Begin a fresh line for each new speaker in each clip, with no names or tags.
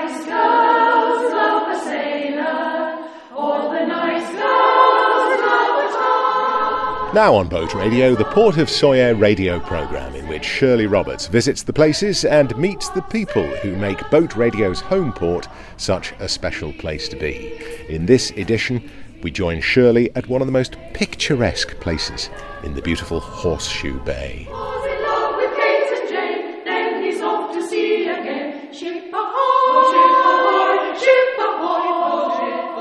nice girls love a sailor. All the nice girls love a tar.
Now on Boat Radio, the Port of Sawyer radio programme in which Shirley Roberts visits the places and meets the people who make Boat Radio's home port such a special place to be. In this edition, we join Shirley at one of the most picturesque places in the beautiful Horseshoe Bay.
Falls in love with Kate and Jane, then he's off to sea again. Ship ahoy, ship ahoy, ship ahoy, ship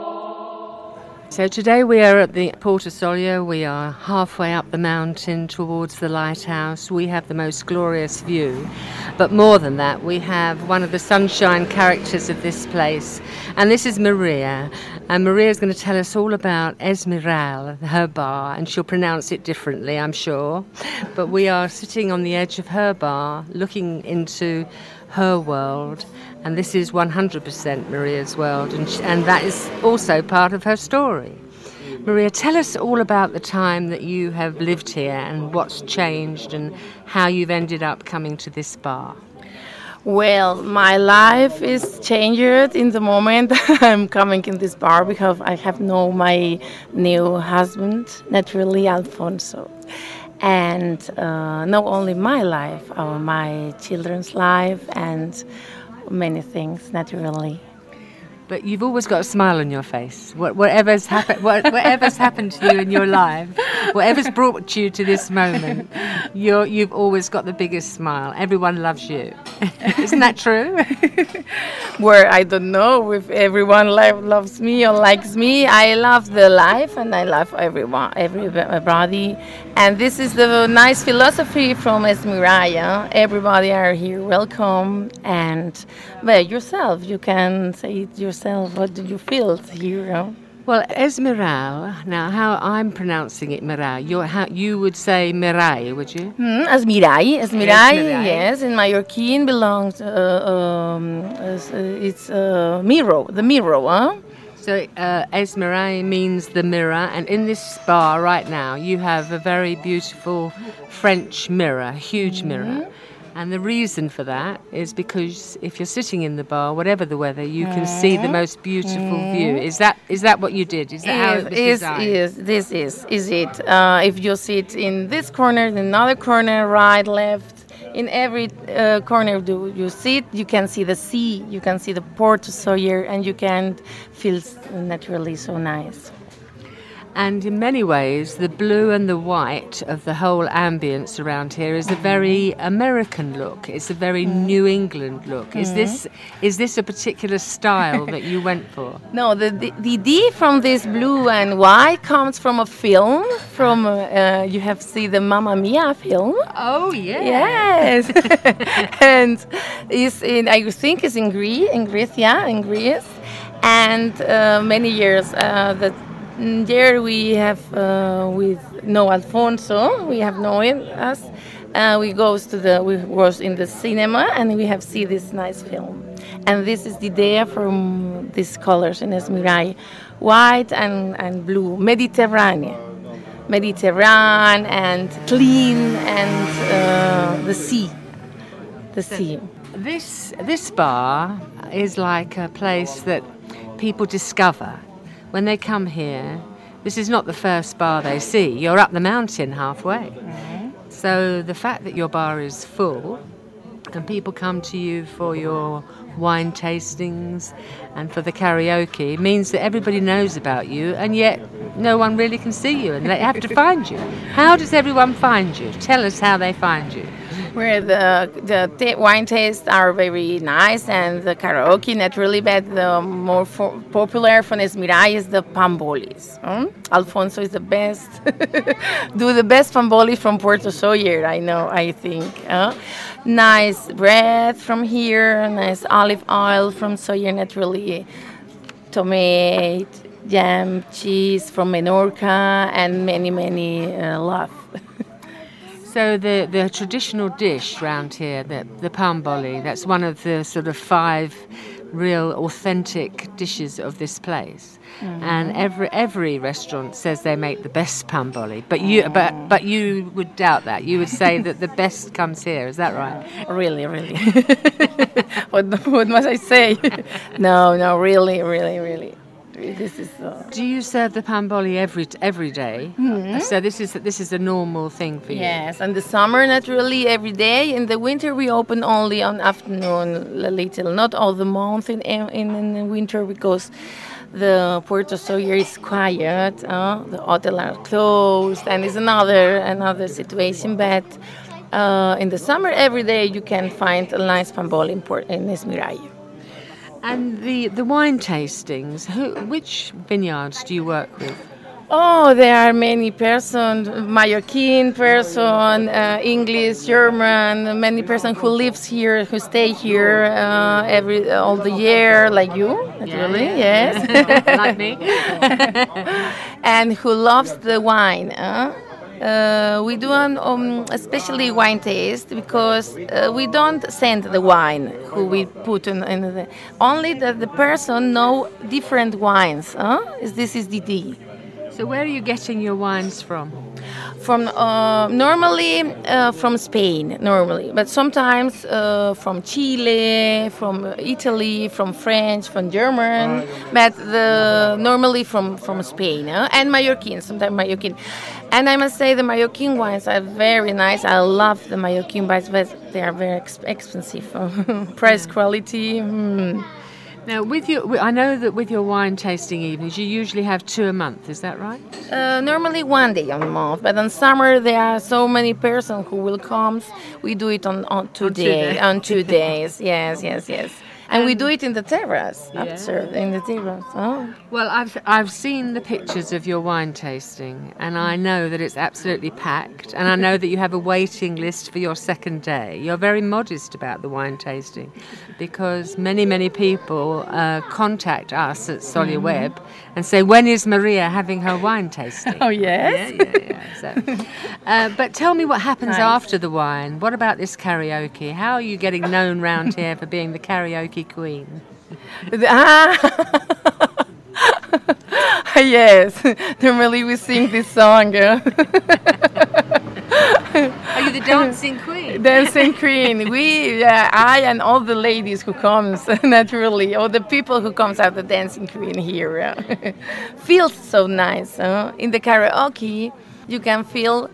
ahoy.
So today we are at the Port of Sawyer. We are halfway up the mountain towards the lighthouse. We have the most glorious view. But more than that, we have one of the sunshine characters of this place. And this is Maria. And Maria's going to tell us all about Esmeralda, her bar, and she'll pronounce it differently, I'm sure. But we are sitting on the edge of her bar, looking into her world. And this is 100% Maria's world, and that is also part of her story. Maria, tell us all about the time that you have lived here and what's changed and how you've ended up coming to this bar.
Well, my life is changed in the moment I'm coming in this bar because I have known my new husband, naturally Alfonso. And not only my life, my children's life and many things, naturally.
But you've always got a smile on your face. Whatever's happened to you in your life, whatever's brought you to this moment, you've always got the biggest smile. Everyone loves you. Isn't that true?
Where I don't know if everyone loves me or likes me. I love the life and I love everybody. And this is the nice philosophy from Esmeralda. Everybody are here welcome. And yourself, you can say it yourself. What do you feel here?
Well, Esmeralda, now how I'm pronouncing it, you would say Mirai, would you?
Esmeralda, yes, in Mallorquin belongs, it's mirror, the mirror, huh?
So Esmeralda means the mirror, and in this bar right now you have a very beautiful French mirror, a huge mirror. And the reason for that is because if you're sitting in the bar, whatever the weather, you can see the most beautiful view. Is that what you did? Is that how it was designed?
Yes, this is it. If you sit in this corner, in another corner, right, left, in every corner you sit, you can see the sea, you can see the Port of Sawyer, and you can feel naturally so nice.
And in many ways, the blue and the white of the whole ambience around here is a very American look. It's a very New England look. Is this a particular style that you went for?
No, the idea from this blue and white comes from a film. From you have seen the Mamma Mia film.
Oh yeah.
Yes. And I think it's in Greece. And mose years there we have with Alfonso, we have known us. We was in the cinema and we have seen this nice film. And this is the idea from these colors in Esmeralda, white and blue, Mediterranean and clean and the sea.
This bar is like a place that people discover. When they come here, this is not the first bar they see. You're up the mountain halfway. So the fact that your bar is full and people come to you for your wine tastings and for the karaoke means that everybody knows about you, and yet no one really can see you and they have to find you. How does everyone find you? Tell us how they find you.
Where the wine tastes are very nice and the karaoke naturally, but the more popular from Esmeralda is the pambolis. Alfonso is the best. Do the best pambolis from Puerto Sawyer, I think. Nice bread from here, nice olive oil from Sawyer naturally, tomato, jam, cheese from Menorca, and many love.
So the traditional dish round here, the pamboli, that's one of the sort of 5 real authentic dishes of this place, and every restaurant says they make the best pamboli. But you would doubt that. You would say that the best comes here. Is that right?
Really. What must I say? No, really. This is.
Do you serve the pamboli every day? Mm-hmm. So this is a normal thing for you.
Yes, in the summer not really every day. In the winter we open only on afternoon a little, not all the month in the winter because the Puerto Sawyer is quiet. The hotel are closed, and it's another situation. But in the summer every day you can find a nice pamboli in Esmirallo.
And the wine tastings, which vineyards do you work with?
Oh, there are many persons, Mallorquin person, English, German, many persons who lives here, who stay here all the year, like you, naturally, yes.
Like me.
And who loves the wine. We do especially wine taste because we don't send the wine who we put in the only that the person know different wines. This is the idea.
So where are you getting your wines from?
From normally from Spain, but sometimes from Chile, from Italy, from French, from German, but normally from Spain and Mallorquin, sometimes Mallorquin. And I must say the Mallorquin wines are very nice. I love the Mallorquin wines, but they are very expensive. Price quality.
Now, I know that with your wine tasting evenings, you usually have 2 a month. Is that right?
Normally 1 day a month, but in summer there are so many persons who will come. We do it on 2 days. On 2 days, yes. And we do it in the terrace, in the terrace. Oh.
Well, I've seen the pictures of your wine tasting, and I know that it's absolutely packed, and I know that you have a waiting list for your second day. You're very modest about the wine tasting, because many people contact us at Solia Web and say, when is Maria having her wine tasting?
Oh, yes?
Yeah. So, but tell me what happens after the wine. What about this karaoke? How are you getting known round here for being the karaoke queen?
Yes, normally we sing this song.
Are you the dancing queen?
Dancing queen. I and all the ladies who comes, naturally, all the people who comes out the dancing queen here. Feels so nice. In the karaoke, you can feel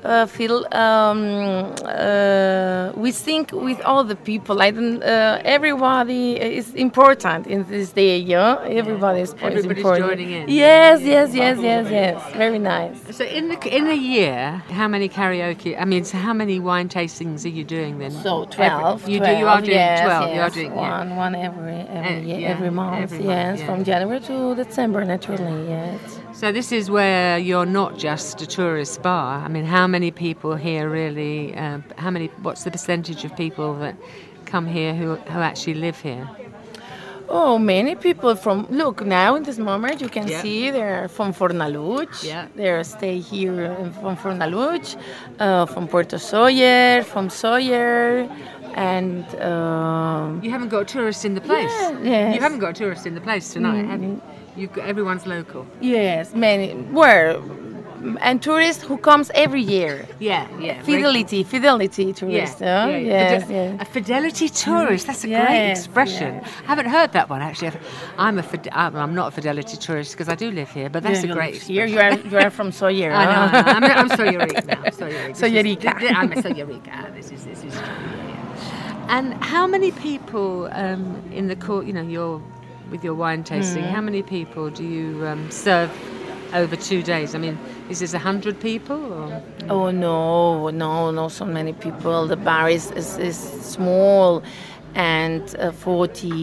we sing with all the people. Everybody is important in this day. Everybody's important.
Joining in.
Yes. Very nice.
So in a year, how many how many wine tastings are you doing then?
So 12.
You are doing 12.
Yes.
You are doing
one every month. From January to December, naturally. Yes.
So this is where you're not just a tourist bar. I mean, how many people here really? What's the percentage of people that come here who actually live here?
Oh, many people look, now in this moment you can see they're from Fornalutx. Yeah. They stay here from Fornalutx, from Puerto Sawyer, from Sawyer. And
you haven't got tourists in the place.
Yes.
You haven't got tourists in the place tonight, have you? Everyone's local.
Yes, many. And tourists who comes every year.
Yeah.
Fidelity tourist. Yes.
A fidelity tourist. That's a great expression.
Yes.
I haven't heard that one actually. I'm not a fidelity tourist because I do live here, but that's a great expression.
Here you are from Sawyer.
I know. I'm Sawyerica now.
Sawyerica.
I'm a Sawyerica. This is true. Yeah. And how many people in the court? With your wine tasting, how many people do you serve over 2 days? I mean, is this 100 people? Or?
Oh, no, so many people. The bar is small, and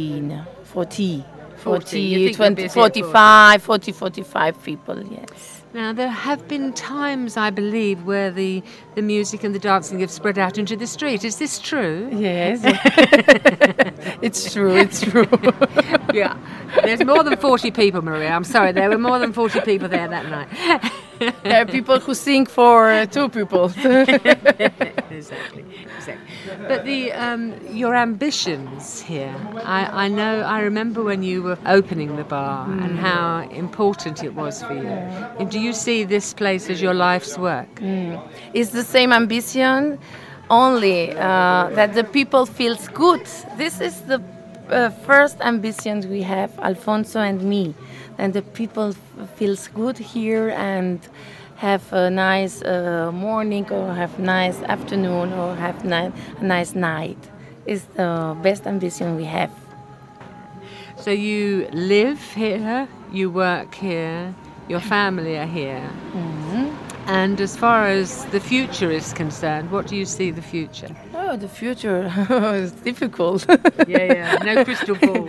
40, 45 people, yes.
Now, there have been times, I believe, where the music and the dancing have spread out into the street. Is this true?
Yes. It's true, it's true.
Yeah. There's more than 40 people, Maria. I'm sorry, there were more than 40 people there that night.
There are people who sing for two people.
Exactly. But your ambitions here, I remember when you were opening the bar and how important it was for you. And do you see this place as your life's work?
It's the same ambition, only that the people feels good. This is the first ambition we have, Alfonso and me, and the people feels good here and have a nice morning or have nice afternoon or have a nice night. It's the best ambition we have.
So you live here, you work here, your family are here. And as far as the future is concerned, what do you see the future?
Oh, the future is difficult.
Yeah, no crystal ball.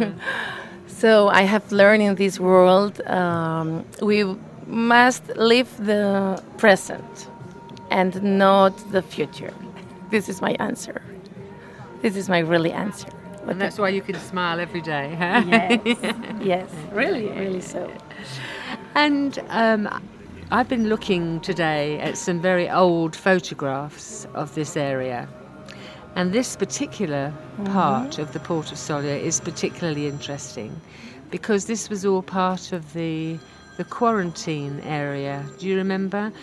So I have learned in this world we must live the present and not the future. This is my answer. This is my really answer.
And that's why you can smile every day, huh?
Yes, really so.
And I've been looking today at some very old photographs of this area. And this particular part of the Port of Solia is particularly interesting because this was all part of the quarantine area. Do you remember?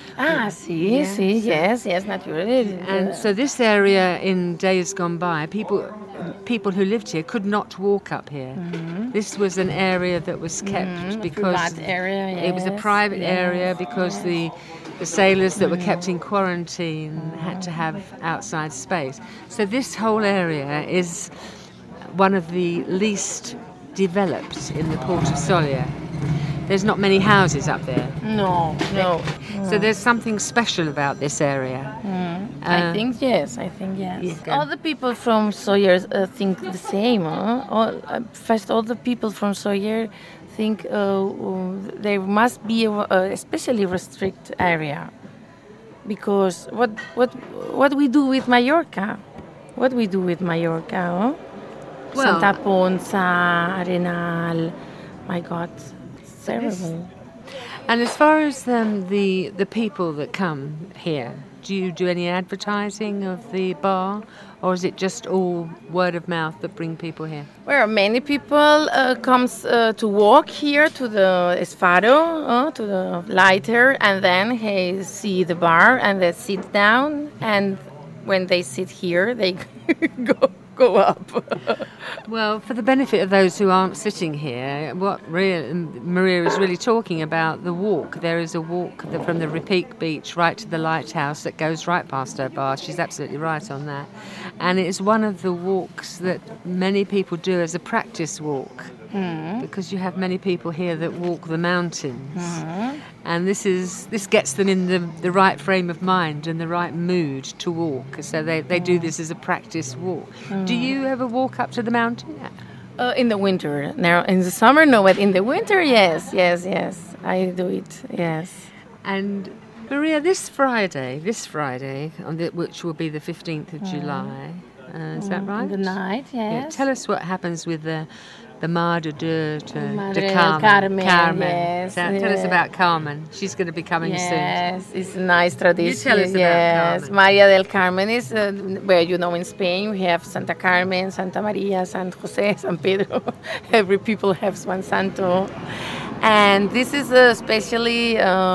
Yes, naturally.
And so this area in days gone by, people who lived here could not walk up here. This was an area that was kept because it was a private area because the sailors that were kept in quarantine had to have outside space. So this whole area is one of the least developed in the Port of Solia. There's not many houses up there.
No.
So there's something special about this area.
I think yes. All the people from Sawyer think the same. First, all the people from Sawyer think there must be a especially restricted area. Because what we do with Mallorca? What we do with Mallorca?
Well,
Santa Ponsa, Arenal, my God. Terrible.
And as far as the people that come here, do you do any advertising of the bar, or is it just all word of mouth that bring people here?
Well, many people comes to walk here to the Esfaro, to the lighter, and then they see the bar and they sit down, and when they sit here, they go up.
Well, for the benefit of those who aren't sitting here, what Maria is really talking about, the walk. There is a walk from the Repique Beach right to the lighthouse that goes right past her bar. She's absolutely right on that. And it's one of the walks that many people do as a practice walk. Because you have many people here that walk the mountains. And this gets them in the right frame of mind and the right mood to walk. So they do this as a practice walk. Do you ever walk up to the mountain?
In the winter. Now, in the summer, no, but in the winter, yes. I do it, yes.
And Maria, this Friday, which will be the 15th of July, is that right?
The night, yes.
Yeah, tell us what happens with the Mar de Deux
Madre
Carmen.
Yes.
Tell us about Carmen. She's going to be coming soon.
Yes, it's a nice tradition.
You tell us about Carmen.
Maria del Carmen is where, in Spain we have Santa Carmen, Santa Maria, San Jose, San Pedro. Every people has one santo. And this is especially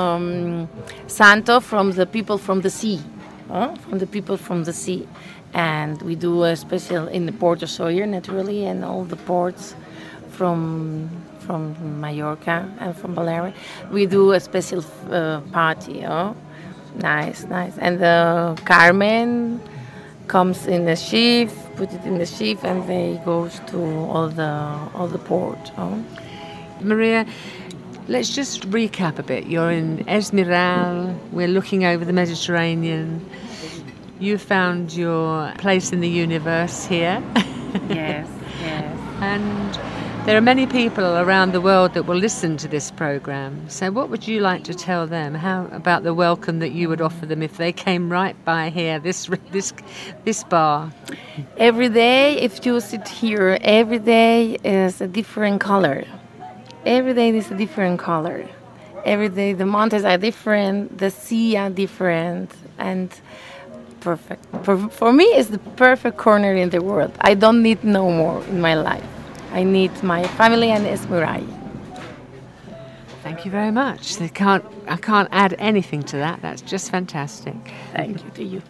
santo from the people from the sea. From the people from the sea. And we do a special in the Port of Sawyer, naturally, and all the ports from Mallorca and from Balearic. We do a special party. Nice. And the Carmen comes in the ship, put it in the ship, and they goes to all the port.
Maria, let's just recap a bit. You're in Esmeralda. We're looking over the Mediterranean. You found your place in the universe here.
Yes.
And There are many people around the world that will listen to this program. So what would you like to tell them? How about the welcome that you would offer them if they came right by here, this bar?
Every day, if you sit here, every day is a different color. Every day is a different color. Every day the mountains are different, the sea are different, and perfect. For me, it's the perfect corner in the world. I don't need no more in my life. I need my family and Esmeralda.
Thank you very much. I can't add anything to that. That's just fantastic.
Thank you to you.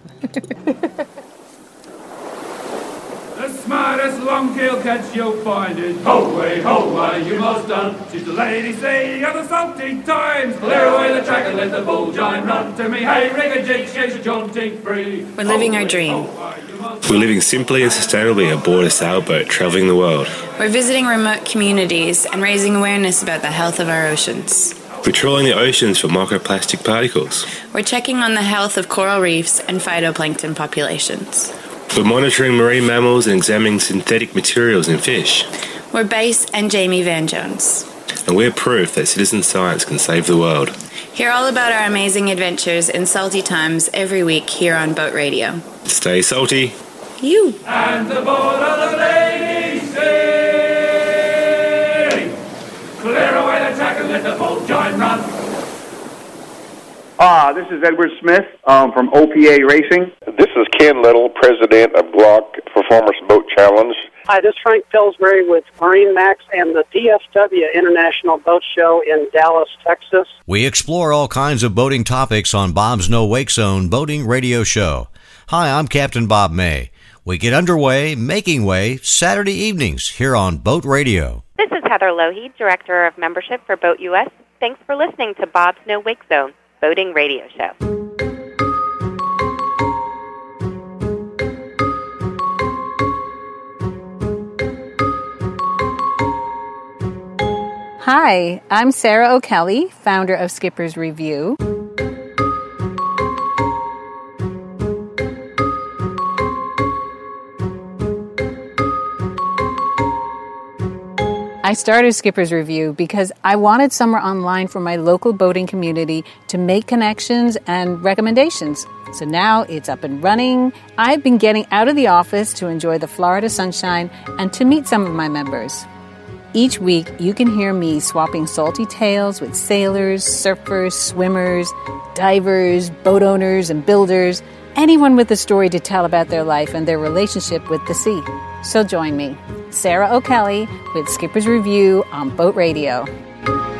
The smartest long-tailed catch you'll find it. Ho-way, you must done. She's the Lady Sea of the salty times. Clear away the track and let the bull giant run to me. Hey, rig a jig, she's jaunting free.
We're living our dream.
We're living simply and sustainably aboard a sailboat travelling the world.
We're visiting remote communities and raising awareness about the health of our oceans.
We're trawling the oceans for microplastic particles.
We're checking on the health of coral reefs and phytoplankton populations.
We're monitoring marine mammals and examining synthetic materials in fish.
We're Base and Jamie Van Jones.
And we're proof that citizen science can save the world.
Hear all about our amazing adventures in salty times every week here on Boat Radio.
Stay salty.
You.
And the board of the Lady Sea. Clear away the track and let the bull giant run.
This is Edward Smith from OPA Racing.
This is Ken Little, president of Glock Performance Boat Challenge.
Hi, this is Frank Pillsbury with Marine Max and the DFW International Boat Show in Dallas, Texas.
We explore all kinds of boating topics on Bob's No Wake Zone Boating Radio Show. Hi, I'm Captain Bob May. We get underway, making way, Saturday evenings here on Boat Radio.
This is Heather Lohe, Director of Membership for Boat US. Thanks for listening to Bob's No Wake Zone Boating Radio Show.
Hi, I'm Sarah O'Kelly, founder of Skipper's Review. I started Skipper's Review because I wanted somewhere online for my local boating community to make connections and recommendations. So now it's up and running. I've been getting out of the office to enjoy the Florida sunshine and to meet some of my members. Each week, you can hear me swapping salty tales with sailors, surfers, swimmers, divers, boat owners, and builders, anyone with a story to tell about their life and their relationship with the sea. So join me, Sarah O'Kelly, with Skipper's Review on Boat Radio.